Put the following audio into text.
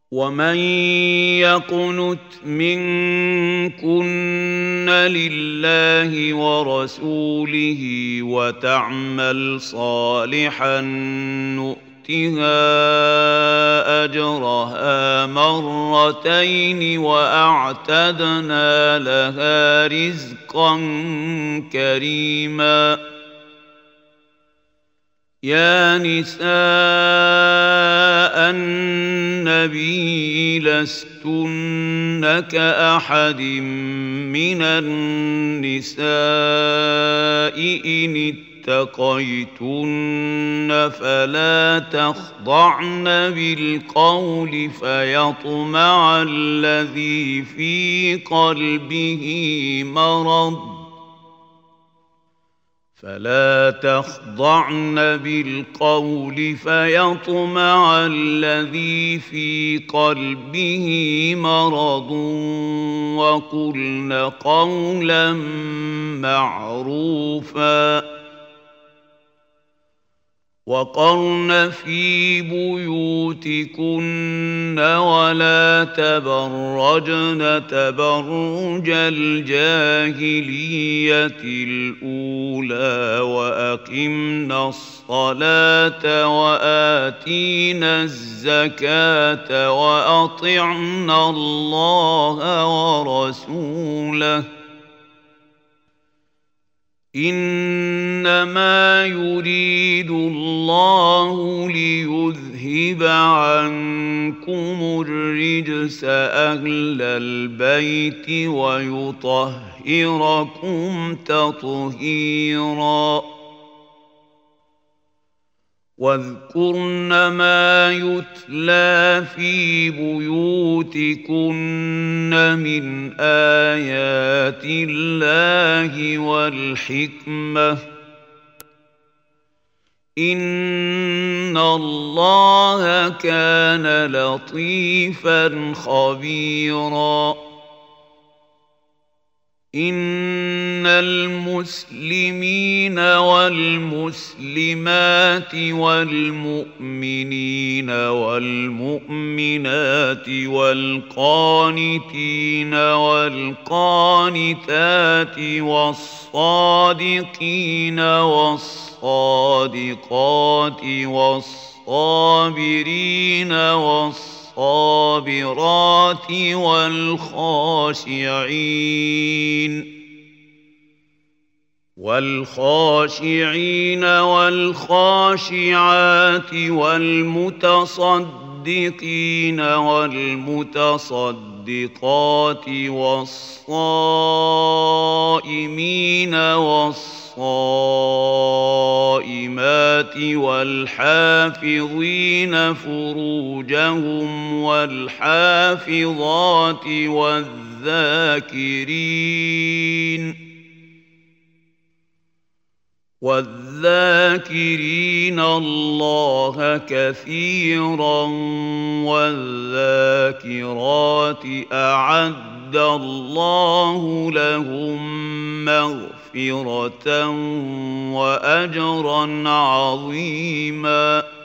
ومن يقنت منكن لله ورسوله وتعمل صالحا نؤتها أجرها مرتين وأعتدنا لها رزقا كريما. يا نساء النبي لستن كأحد من النساء إن اتقيتن فلا تخضعن بالقول فيطمع الذي في قلبه مرض وقلن قولا معروفا. وقرن في بيوتكن ولا تبرجن تبرج الجاهلية الأولى وأقمنا الصلاة وآتينا الزكاة وأطعنا الله ورسوله إنما يريد الله ليذهب عنكم الرجس أهل البيت ويطهركم تطهيرا. واذكرن ما يتلى في بيوتكن من آيات الله والحكمة إن الله كان لطيفا خبيرا. إن المسلمين والمسلمات والمؤمنين والمؤمنات والقانتين والقانتات والصادقين والصادقات والصابرين والصابرات والخاشعين والخاشعات والمتصدقين والمتصدقات والصائمين والصائمات والحافظين فروجهم والحافظات والذاكرين الله كثيرا والذاكرات أعد الله لهم مغفرة وأجرا عظيما.